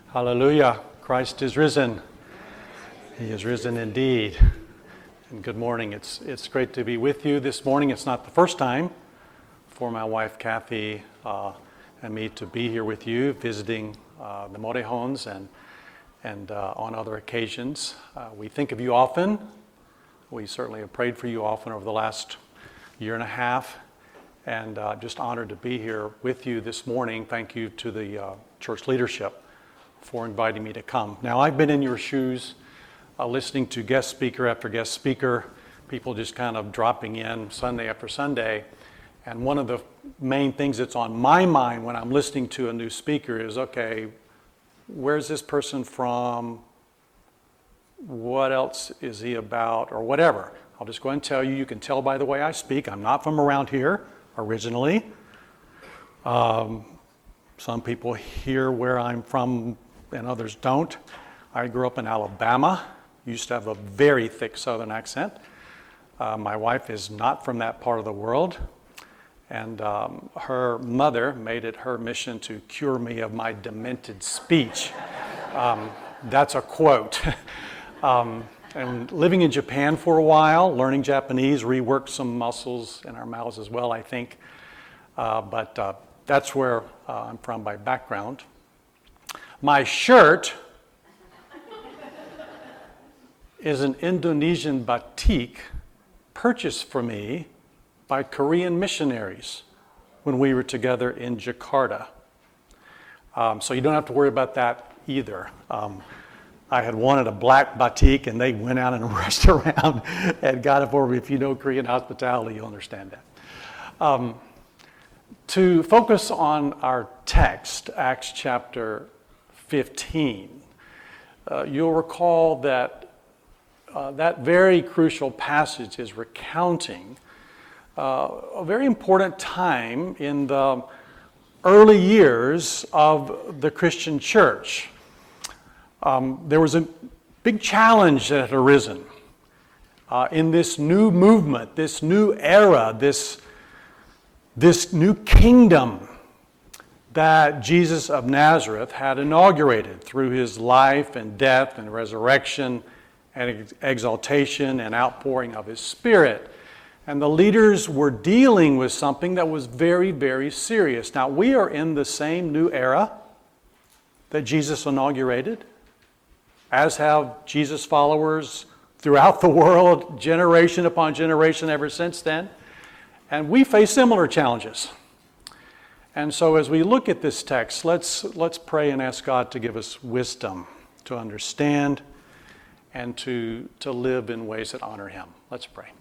Hallelujah. Christ is risen. He is risen indeed. And good morning. It's great to be with you this morning. It's not the first time for my wife Kathy and me to be here with you, visiting the Morejones and on other occasions. We think of you often. We certainly have prayed for you often over the last year and a half. And just honored to be here with you this morning. Thank you to the church leadership for inviting me to come. Now, I've been in your shoes listening to guest speaker after guest speaker, people just kind of dropping in Sunday after Sunday. And one of the main things that's on my mind when I'm listening to a new speaker is, okay, where's this person from? What else is he about? Or whatever. I'll just go ahead and tell you, you can tell by the way I speak, I'm not from around here originally. Some people hear where I'm from and others don't. I grew up in Alabama. Used to have a very thick southern accent. My wife is not from that part of the world. And her mother made it her mission to cure me of my demented speech. That's a quote. And living in Japan for a while, learning Japanese, reworked some muscles in our mouths as well, I think. But that's where I'm from by background. My shirt is an Indonesian batik purchased for me by Korean missionaries when we were together in Jakarta. So you don't have to worry about that either. I had wanted a black batik and they went out and rushed around and got it for me. If you know Korean hospitality, you'll understand that. To focus on our text, Acts chapter 15, you'll recall that that very crucial passage is recounting a very important time in the early years of the Christian church. There was a big challenge that had arisen in this new movement, this new era, this new kingdom that Jesus of Nazareth had inaugurated through his life and death and resurrection and exaltation and outpouring of his Spirit. And the leaders were dealing with something that was very, very serious. Now, we are in the same new era that Jesus inaugurated, as have Jesus followers throughout the world, generation upon generation ever since then. And we face similar challenges. And so as we look at this text, let's pray and ask God to give us wisdom to understand and to live in ways that honor him. Let's pray.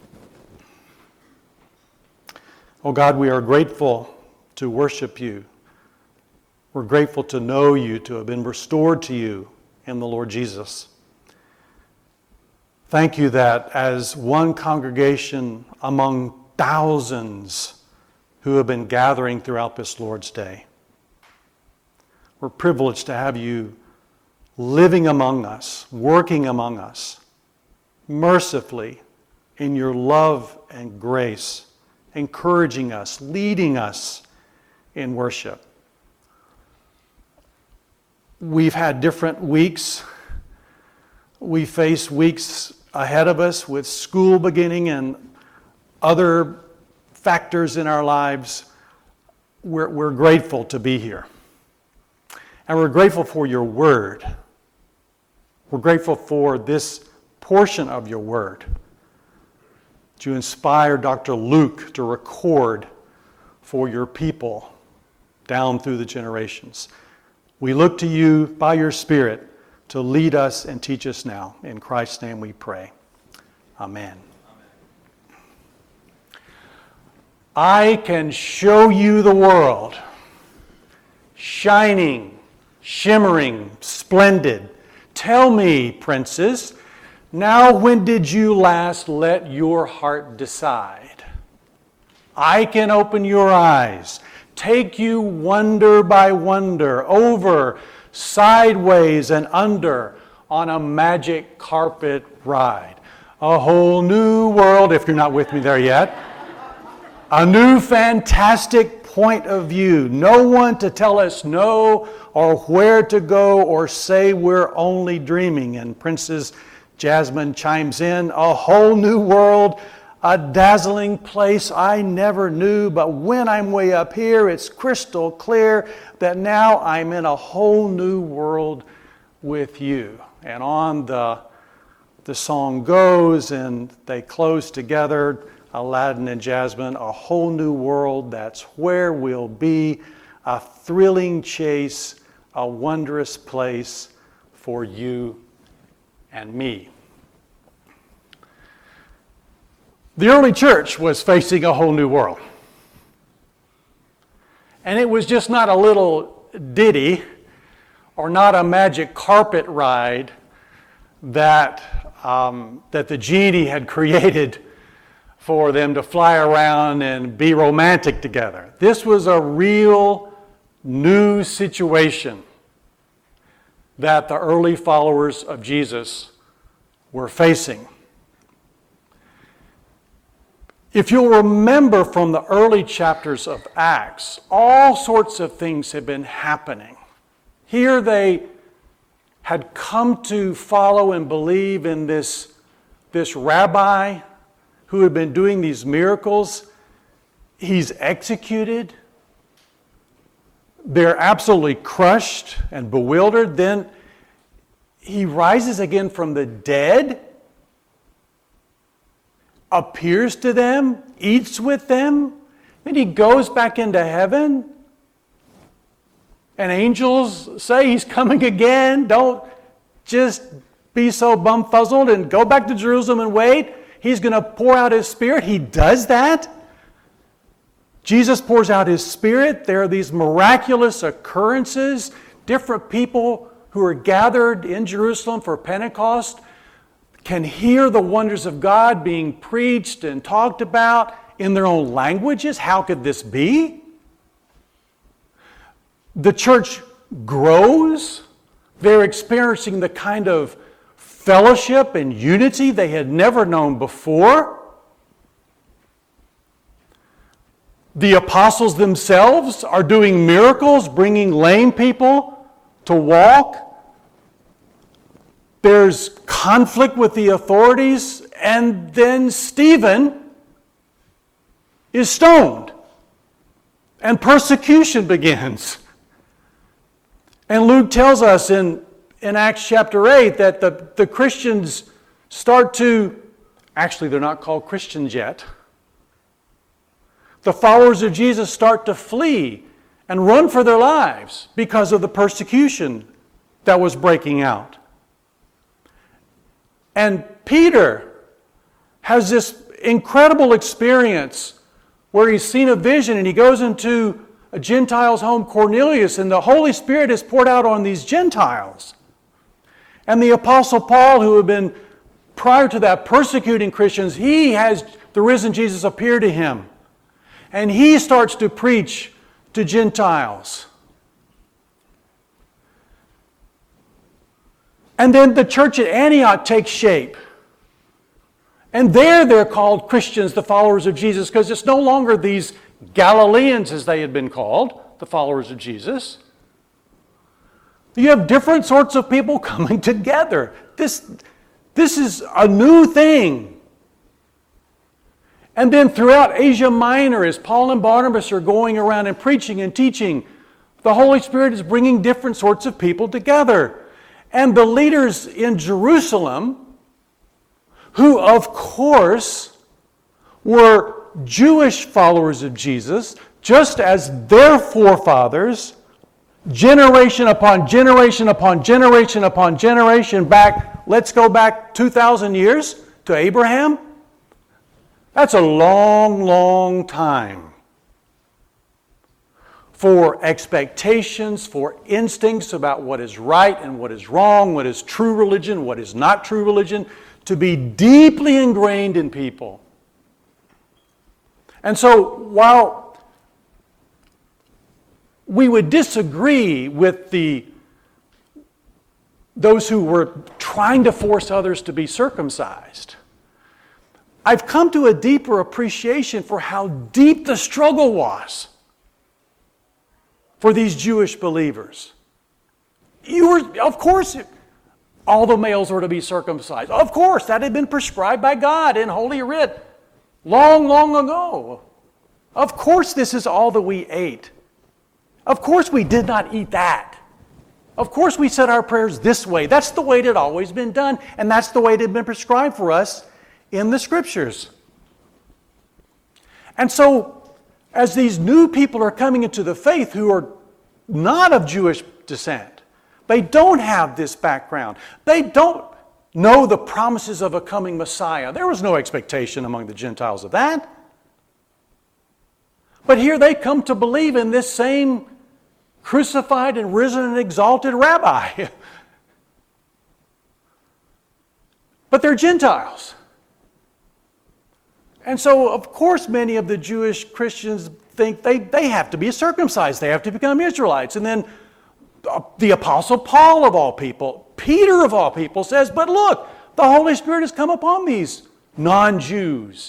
Oh God, we are grateful to worship you. We're grateful to know you, to have been restored to you in the Lord Jesus. Thank you that as one congregation among thousands who have been gathering throughout this Lord's Day, we're privileged to have you living among us, working among us, mercifully in your love and grace, encouraging us, leading us in worship. We've had different weeks. We face weeks ahead of us with school beginning and other factors in our lives. We're grateful to be here. And we're grateful for your word. We're grateful for this portion of your word to inspire Dr. Luke to record for your people down through the generations. We look to you by your Spirit to lead us and teach us now. In Christ's name we pray. Amen. I can show you the world, shining, shimmering, splendid. Tell me, princes, now when did you last let your heart decide? I can open your eyes, take you wonder by wonder, over, sideways, and under on a magic carpet ride. A whole new world, if you're not with me there yet. A new fantastic point of view. No one to tell us no or where to go or say we're only dreaming. And Princess Jasmine chimes in, a whole new world, a dazzling place I never knew. But when I'm way up here, it's crystal clear that now I'm in a whole new world with you. And on the song goes, and they close together, Aladdin and Jasmine, a whole new world, that's where we'll be, a thrilling chase, a wondrous place for you and me. The early church was facing a whole new world. And it was just not a little ditty or not a magic carpet ride that the genie had created for them to fly around and be romantic together. This was a real new situation that the early followers of Jesus were facing. If you'll remember from the early chapters of Acts, all sorts of things had been happening. Here they had come to follow and believe in this rabbi who had been doing these miracles. He's executed. They're absolutely crushed and bewildered. Then he rises again from the dead, appears to them, eats with them. Then he goes back into heaven. And angels say he's coming again. Don't just be so bumfuzzled and go back to Jerusalem and wait. He's going to pour out his Spirit. He does that. Jesus pours out his Spirit. There are these miraculous occurrences. Different people who are gathered in Jerusalem for Pentecost can hear the wonders of God being preached and talked about in their own languages. How could this be? The church grows. They're experiencing the kind of fellowship and unity they had never known before. The apostles themselves are doing miracles, bringing lame people to walk. There's conflict with the authorities, and then Stephen is stoned, and persecution begins. And Luke tells us in Acts chapter 8 that the Christians start to, actually they're not called Christians yet. The followers of Jesus start to flee and run for their lives because of the persecution that was breaking out. And Peter has this incredible experience where he's seen a vision and he goes into a Gentile's home, Cornelius, and the Holy Spirit is poured out on these Gentiles. And the Apostle Paul, who had been prior to that persecuting Christians, he has the risen Jesus appear to him. And he starts to preach to Gentiles. And then the church at Antioch takes shape. And there they're called Christians, the followers of Jesus, because it's no longer these Galileans, as they had been called, the followers of Jesus. You have different sorts of people coming together. This is a new thing. And then throughout Asia Minor, as Paul and Barnabas are going around and preaching and teaching, the Holy Spirit is bringing different sorts of people together. And the leaders in Jerusalem, who of course were Jewish followers of Jesus, just as their forefathers, generation upon generation upon generation upon generation back, let's go back 2,000 years to Abraham. That's a long, long time for expectations, for instincts about what is right and what is wrong, what is true religion, what is not true religion, to be deeply ingrained in people. And so while we would disagree with those who were trying to force others to be circumcised, I've come to a deeper appreciation for how deep the struggle was. for these Jewish believers. Of course, all the males were to be circumcised. Of course, that had been prescribed by God in Holy Writ long, long ago. Of course, this is all that we ate. Of course, we did not eat that. Of course, we said our prayers this way. That's the way it had always been done, and that's the way it had been prescribed for us in the Scriptures. And so, as these new people are coming into the faith who are not of Jewish descent, they don't have this background. They don't know the promises of a coming Messiah. There was no expectation among the Gentiles of that. But here they come to believe in this same crucified and risen and exalted rabbi. But they're Gentiles. And so, of course, many of the Jewish Christians think they have to be circumcised. They have to become Israelites. And then the Apostle Paul, of all people, Peter, of all people, says, but look, the Holy Spirit has come upon these non-Jews.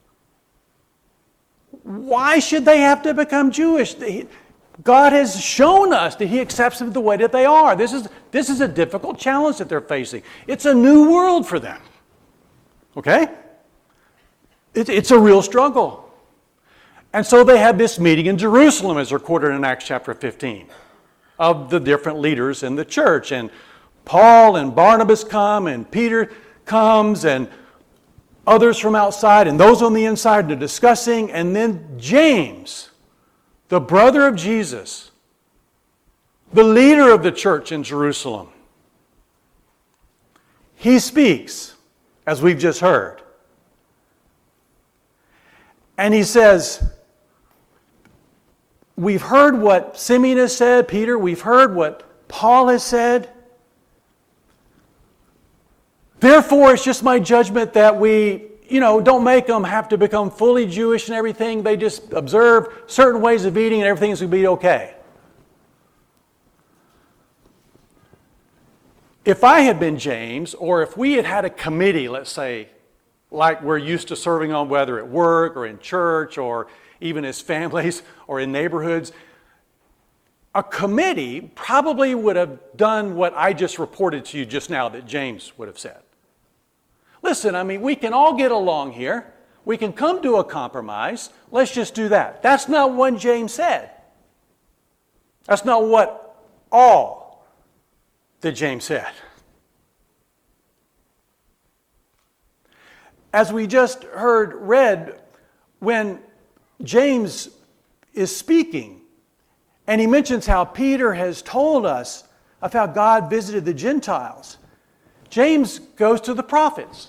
Why should they have to become Jewish? God has shown us that He accepts them the way that they are. This is a difficult challenge that they're facing. It's a new world for them. Okay? It's a real struggle. And so they have this meeting in Jerusalem, as recorded in Acts chapter 15, of the different leaders in the church. And Paul and Barnabas come, and Peter comes, and others from outside, and those on the inside are discussing. And then James, the brother of Jesus, the leader of the church in Jerusalem, he speaks, as we've just heard. And he says, we've heard what Simeon has said, Peter, we've heard what Paul has said. Therefore, it's just my judgment that we, don't make them have to become fully Jewish and everything. They just observe certain ways of eating and everything's going to be okay. If I had been James, or if we had had a committee, let's say, like we're used to serving on, whether at work or in church or even as families or in neighborhoods, a committee probably would have done what I just reported to you just now that James would have said. Listen, we can all get along here. We can come to a compromise. Let's just do that. That's not what James said. That's not what all that James said. As we just heard read, when James is speaking, and he mentions how Peter has told us of how God visited the Gentiles, James goes to the prophets.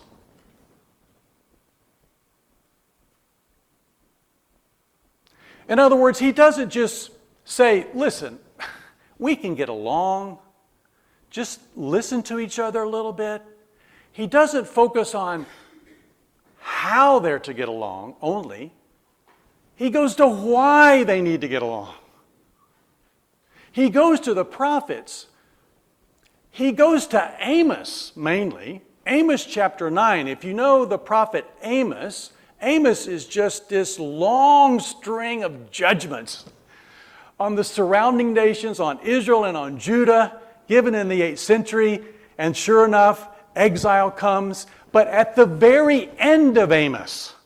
In other words, he doesn't just say, listen, we can get along, just listen to each other a little bit. He doesn't focus on how they're to get along only. He goes to why they need to get along. He goes to the prophets. He goes to Amos mainly. Amos chapter 9. If you know the prophet Amos, Amos is just this long string of judgments on the surrounding nations, on Israel and on Judah, given in the 8th century. And sure enough, exile comes. But at the very end of Amos,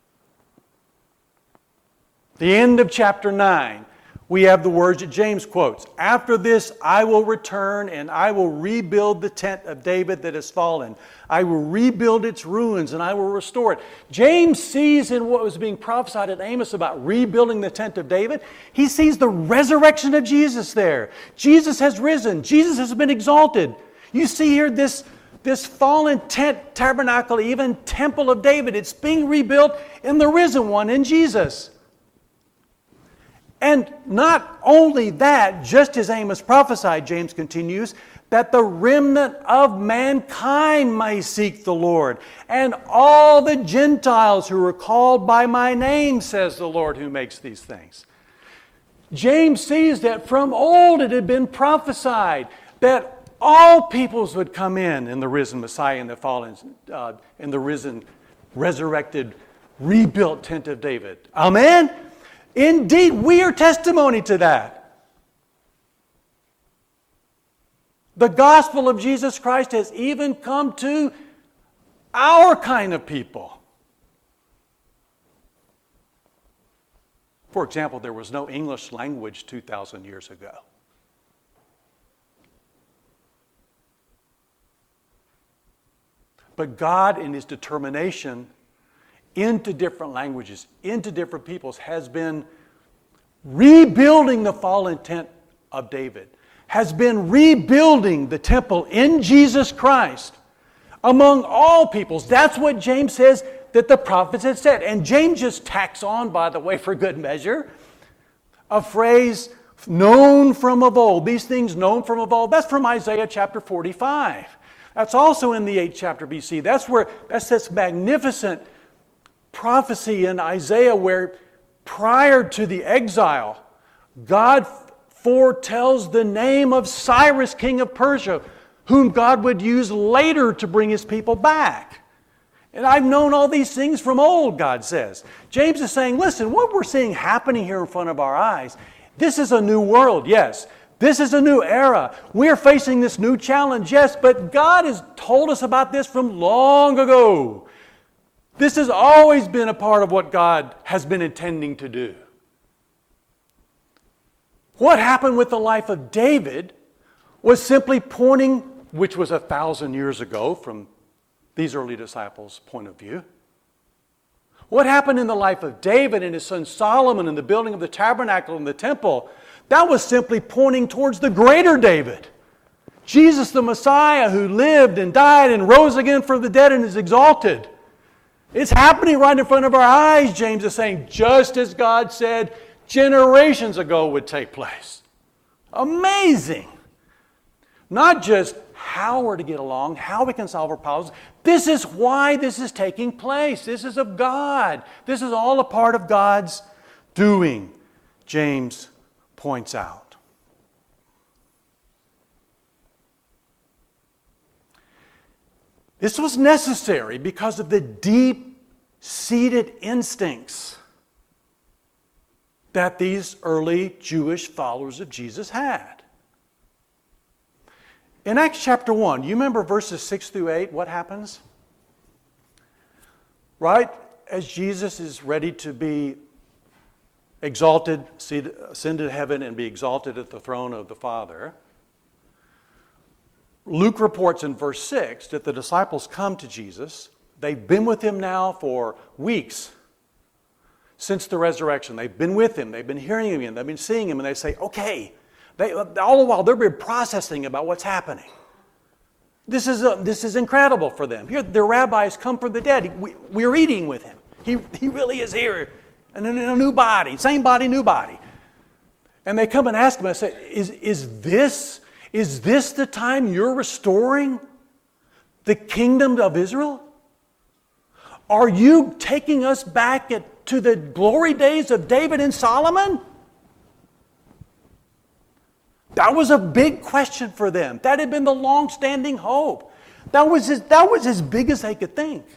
the end of chapter 9, we have the words that James quotes. After this, I will return and I will rebuild the tent of David that has fallen. I will rebuild its ruins and I will restore it. James sees in what was being prophesied at Amos about rebuilding the tent of David, he sees the resurrection of Jesus there. Jesus has risen. Jesus has been exalted. You see here this fallen tent, tabernacle, even temple of David. It's being rebuilt in the risen one, in Jesus. And not only that, just as Amos prophesied, James continues, that the remnant of mankind may seek the Lord, and all the Gentiles who are called by my name, says the Lord who makes these things. James sees that from old it had been prophesied that all peoples would come in the risen Messiah, in the fallen, in the risen, resurrected, rebuilt tent of David. Amen? Indeed, we are testimony to that. The gospel of Jesus Christ has even come to our kind of people. For example, there was no English language 2,000 years ago. But God, in His determination into different languages, into different peoples, has been rebuilding the fallen tent of David, has been rebuilding the temple in Jesus Christ among all peoples. That's what James says that the prophets had said. And James just tacks on, by the way, for good measure, a phrase known from of old. These things known from of old. That's from Isaiah chapter 45. That's also in the 8th chapter BC. That's this magnificent prophecy in Isaiah where prior to the exile, God foretells the name of Cyrus, king of Persia, whom God would use later to bring His people back. And I've known all these things from old, God says. James is saying, listen, what we're seeing happening here in front of our eyes, this is a new world, yes. This is a new era. We're facing this new challenge, yes, but God has told us about this from long ago. This has always been a part of what God has been intending to do. What happened with the life of David was simply pointing, which was 1,000 years ago from these early disciples' point of view. What happened in the life of David and his son Solomon and the building of the tabernacle and the temple, that was simply pointing towards the greater David. Jesus the Messiah who lived and died and rose again from the dead and is exalted. It's happening right in front of our eyes, James is saying, just as God said generations ago would take place. Amazing. Not just how we're to get along, how we can solve our problems. This is why this is taking place. This is of God. This is all a part of God's doing, James points out. This was necessary because of the deep-seated instincts that these early Jewish followers of Jesus had. In Acts chapter 1, you remember verses 6 through 8, what happens? Right as Jesus is ready to be exalted, ascend to heaven and be exalted at the throne of the Father, Luke reports in verse 6 that the disciples come to Jesus. They've been with Him now for weeks since the resurrection. They've been with Him. They've been hearing Him. They've been seeing Him. And they say, okay. All the while, they've been processing about what's happening. This is incredible for them. Here, their rabbis come from the dead. We're eating with Him. He really is here. And in a new body. Same body, new body. And they come and ask Him, I say, is this the time you're restoring the kingdom of Israel? Are you taking us back to the glory days of David and Solomon? That was a big question for them. That had been the long-standing hope. That was as big as they could think.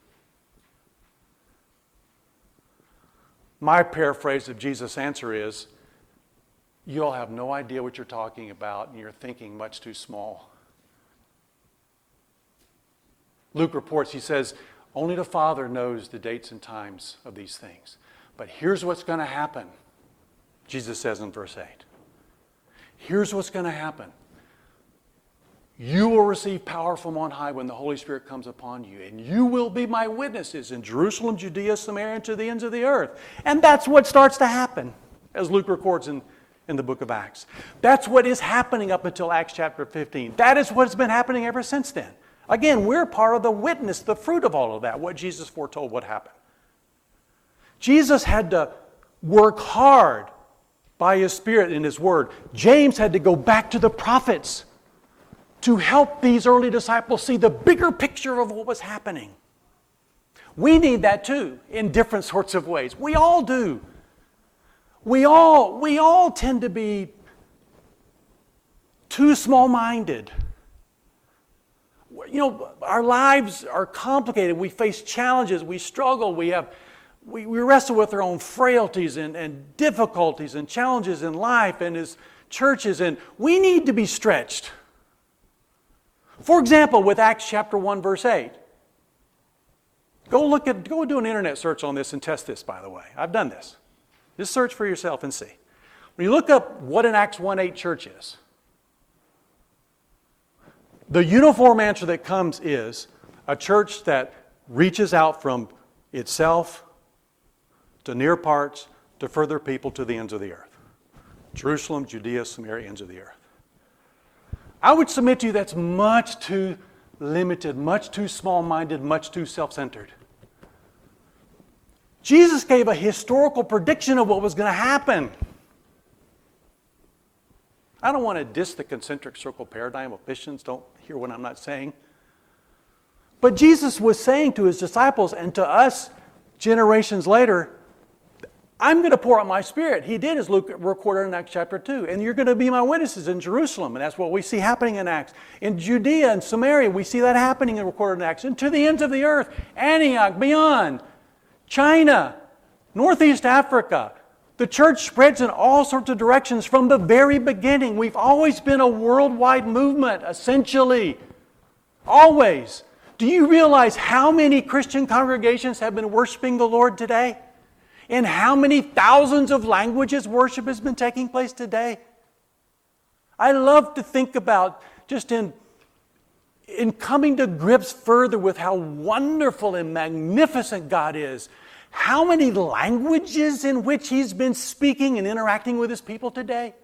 My paraphrase of Jesus' answer is, you all have no idea what you're talking about, and you're thinking much too small. Luke reports, he says, only the Father knows the dates and times of these things. But here's what's going to happen, Jesus says in verse 8. Here's what's going to happen. You will receive power from on high when the Holy Spirit comes upon you, and you will be my witnesses in Jerusalem, Judea, Samaria, and to the ends of the earth. And that's what starts to happen, as Luke records in the book of Acts. That's what is happening up until Acts chapter 15. That is what's been happening ever since then. Again, we're part of the witness, the fruit of all of that, what Jesus foretold would happen. Jesus had to work hard by His Spirit and His Word. James had to go back to the prophets to help these early disciples see the bigger picture of what was happening. We need that too, in different sorts of ways. We all do. We all tend to be too small-minded. You know, our lives are complicated. We face challenges. We struggle. We wrestle with our own frailties and difficulties and challenges in life and as churches. And we need to be stretched. For example, with Acts chapter 1, verse 8. Go do an internet search on this and test this, by the way. I've done this. Just search for yourself and see. When you look up what an Acts 1:8 church is, the uniform answer that comes is a church that reaches out from itself to near parts to further people to the ends of the earth. Jerusalem, Judea, Samaria, ends of the earth. I would submit to you that's much too limited, much too small-minded, much too self-centered. Jesus gave a historical prediction of what was going to happen. I don't want to diss the concentric circle paradigm of Christians. Don't hear what I'm not saying. But Jesus was saying to his disciples and to us generations later, I'm going to pour out my Spirit. He did, as Luke recorded in Acts chapter 2. And you're going to be my witnesses in Jerusalem. And that's what we see happening in Acts. In Judea and Samaria, we see that happening and recorded in Acts. And to the ends of the earth, Antioch, beyond, China, Northeast Africa. The church spreads in all sorts of directions from the very beginning. We've always been a worldwide movement, essentially. Always. Do you realize how many Christian congregations have been worshiping the Lord today? In how many thousands of languages worship has been taking place today? I love to think about just in coming to grips further with how wonderful and magnificent God is. How many languages in which He's been speaking and interacting with His people today?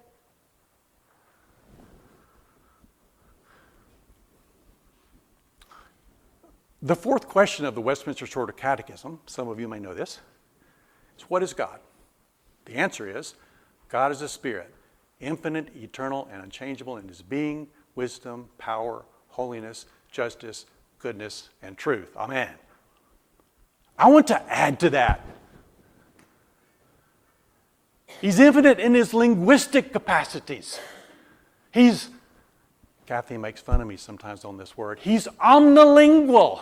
The fourth question of the Westminster Shorter Catechism, some of you may know this, is what is God? The answer is, God is a spirit, infinite, eternal, and unchangeable in His being, wisdom, power, holiness, justice, goodness, and truth. Amen. I want to add to that. He's infinite in His linguistic capacities. Kathy makes fun of me sometimes on this word. He's omnilingual.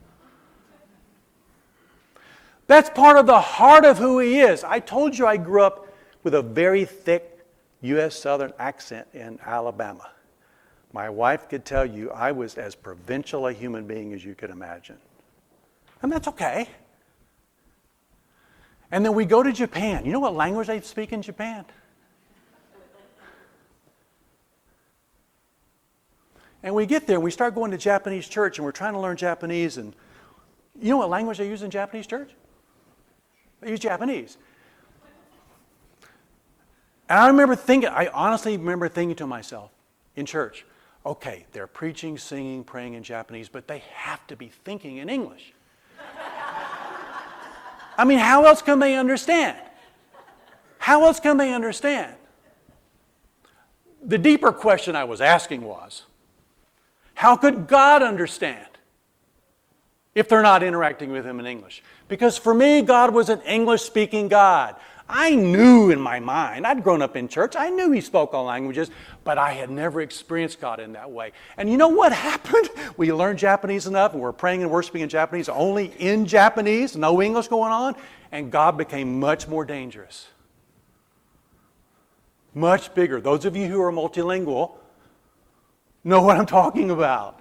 That's part of the heart of who He is. I told you I grew up with a very thick U.S. Southern accent in Alabama. My wife could tell you I was as provincial a human being as you could imagine. And that's okay. And then we go to Japan. You know what language they speak in Japan? And we get there and we start going to Japanese church and we're trying to learn Japanese. And you know what language they use in Japanese church? They use Japanese. And I honestly remember thinking to myself in church, okay, they're preaching, singing, praying in Japanese, but they have to be thinking in English. I mean, how else can they understand? How else can they understand? The deeper question I was asking was, how could God understand if they're not interacting with Him in English? Because for me, God was an English-speaking God. I knew in my mind, I'd grown up in church, I knew He spoke all languages, but I had never experienced God in that way. And you know what happened? We learned Japanese enough, and we're praying and worshiping in Japanese, only in Japanese, no English going on, and God became much more dangerous. Much bigger. Those of you who are multilingual know what I'm talking about.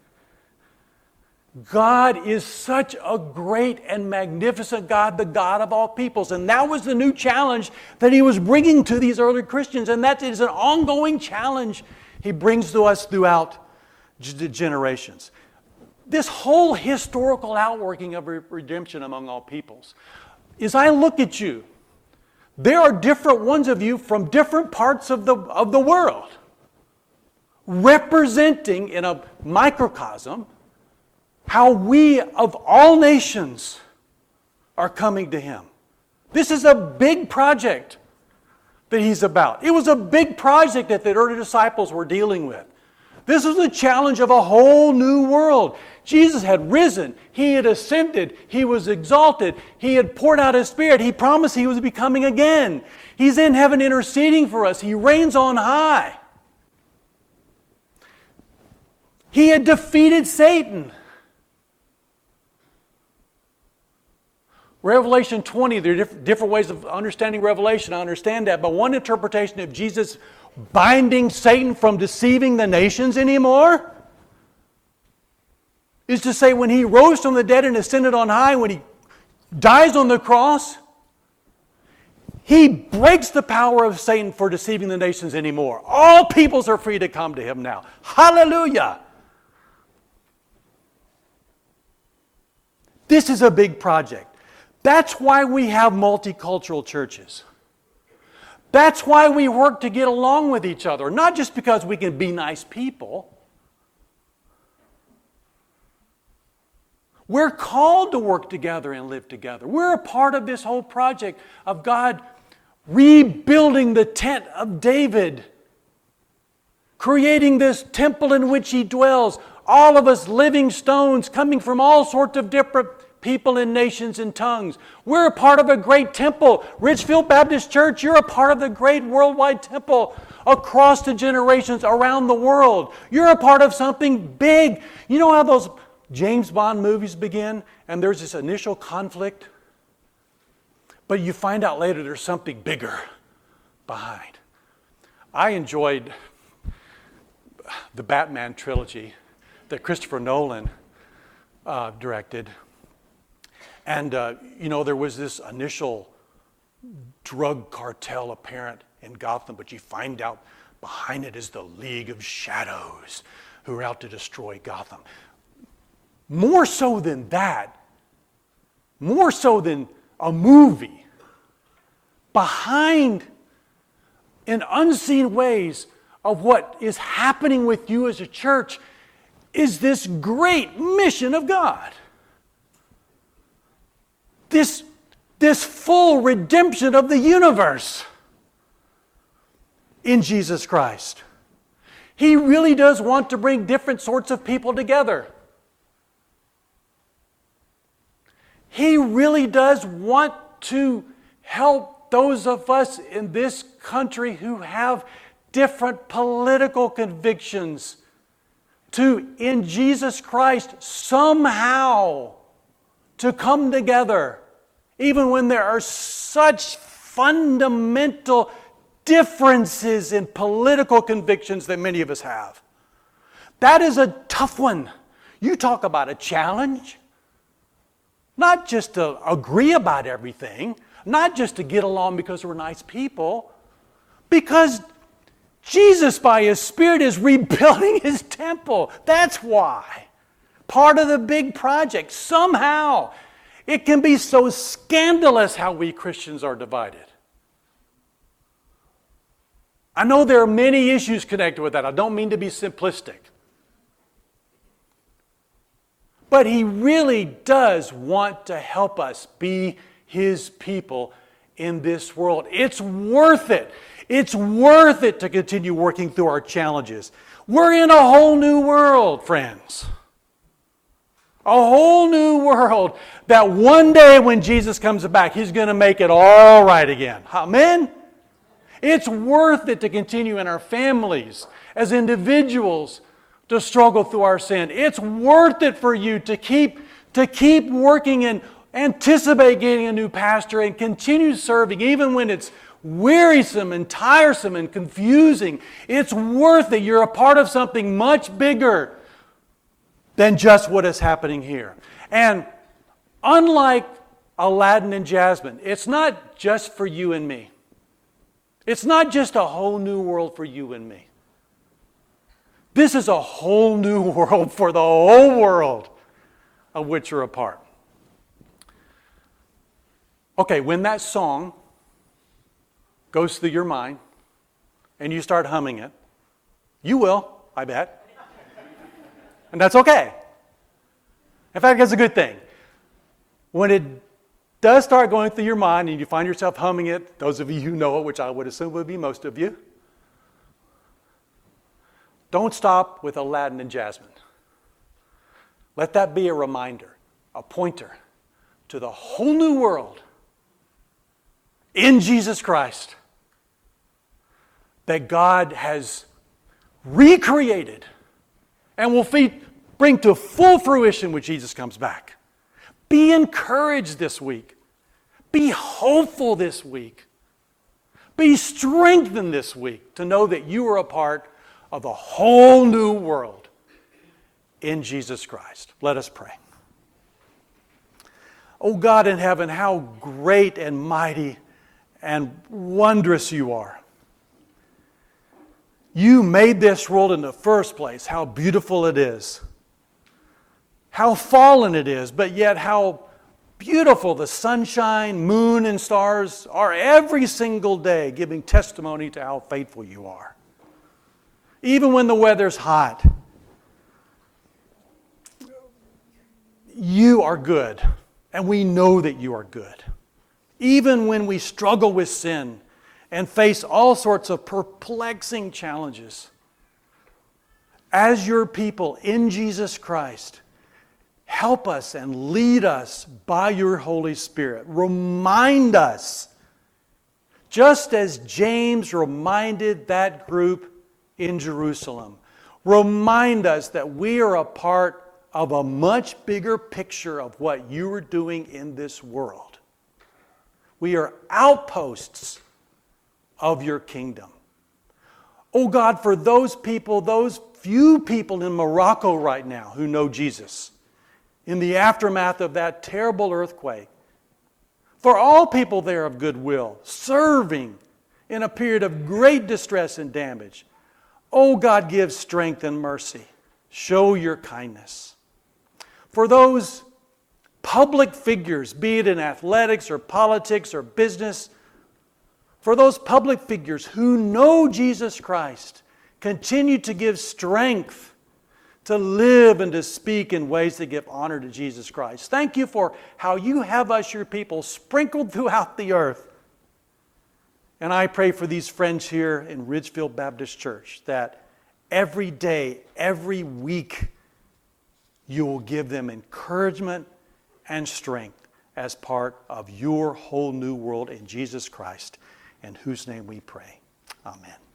God is such a great and magnificent God, the God of all peoples. And that was the new challenge that He was bringing to these early Christians. And that is an ongoing challenge He brings to us throughout generations. This whole historical outworking of redemption among all peoples. As I look at you, there are different ones of you from different parts of the world, representing in a microcosm how we of all nations are coming to Him. This is a big project that He's about. It was a big project that the early disciples were dealing with. This was the challenge of a whole new world. Jesus had risen. He had ascended. He was exalted. He had poured out His Spirit. He promised He was coming again. He's in heaven interceding for us. He reigns on high. He had defeated Satan. Revelation 20, there are different ways of understanding Revelation. I understand that. But one interpretation of Jesus binding Satan from deceiving the nations anymore is to say when He rose from the dead and ascended on high, when He dies on the cross, He breaks the power of Satan for deceiving the nations anymore. All peoples are free to come to Him now. Hallelujah! This is a big project. That's why we have multicultural churches. That's why we work to get along with each other. Not just because we can be nice people. We're called to work together and live together. We're a part of this whole project of God rebuilding the tent of David, creating this temple in which He dwells. All of us living stones coming from all sorts of different people and nations and tongues. We're a part of a great temple. Richfield Baptist Church, you're a part of the great worldwide temple across the generations around the world. You're a part of something big. You know how those James Bond movies begin and there's this initial conflict? But you find out later there's something bigger behind. I enjoyed the Batman trilogy that Christopher Nolan directed. And, there was this initial drug cartel apparent in Gotham, but you find out behind it is the League of Shadows who are out to destroy Gotham. More so than that, more so than a movie, behind in unseen ways of what is happening with you as a church is this great mission of God. This full redemption of the universe in Jesus Christ. He really does want to bring different sorts of people together. He really does want to help those of us in this country who have different political convictions to, in Jesus Christ, somehow to come together, even when there are such fundamental differences in political convictions that many of us have. That is a tough one. You talk about a challenge. Not just to agree about everything, not just to get along because we're nice people, because Jesus, by His Spirit, is rebuilding His temple. That's why. Part of the big project. Somehow, it can be so scandalous how we Christians are divided. I know there are many issues connected with that. I don't mean to be simplistic. But He really does want to help us be His people in this world. It's worth it. It's worth it to continue working through our challenges. We're in a whole new world, friends. A whole new world that one day when Jesus comes back, He's going to make it all right again. Amen? It's worth it to continue in our families, as individuals, to struggle through our sin. It's worth it for you to keep working and anticipate getting a new pastor and continue serving even when it's wearisome and tiresome and confusing. It's worth it. You're a part of something much bigger than just what is happening here. And unlike Aladdin and Jasmine, it's not just for you and me. It's not just a whole new world for you and me. This is a whole new world for the whole world of which you're a part. Okay, when that song goes through your mind and you start humming it, you will, I bet. And that's okay. In fact, that's a good thing. When it does start going through your mind and you find yourself humming it, those of you who know it, which I would assume would be most of you, don't stop with Aladdin and Jasmine. Let that be a reminder, a pointer to the whole new world in Jesus Christ that God has recreated and will bring to full fruition when Jesus comes back. Be encouraged this week. Be hopeful this week. Be strengthened this week to know that you are a part of the whole new world in Jesus Christ. Let us pray. O God in heaven, how great and mighty and wondrous you are. You made this world in the first place. How beautiful it is. How fallen it is, but yet how beautiful the sunshine, moon, and stars are every single day, giving testimony to how faithful you are. Even when the weather's hot, you are good, and we know that you are good. Even when we struggle with sin and face all sorts of perplexing challenges, as your people in Jesus Christ, help us and lead us by your Holy Spirit. Remind us, just as James reminded that group in Jerusalem, remind us that we are a part of a much bigger picture of what you are doing in this world. We are outposts of your kingdom. Oh God, for those people, those few people in Morocco right now who know Jesus, in the aftermath of that terrible earthquake, for all people there of goodwill, serving in a period of great distress and damage, oh God, give strength and mercy. Show your kindness. For those public figures, be it in athletics or politics or business, for those public figures who know Jesus Christ, continue to give strength to live and to speak in ways that give honor to Jesus Christ. Thank you for how you have us, your people, sprinkled throughout the earth. And I pray for these friends here in Ridgefield Baptist Church that every day, every week, you will give them encouragement and strength as part of your whole new world in Jesus Christ, in whose name we pray. Amen.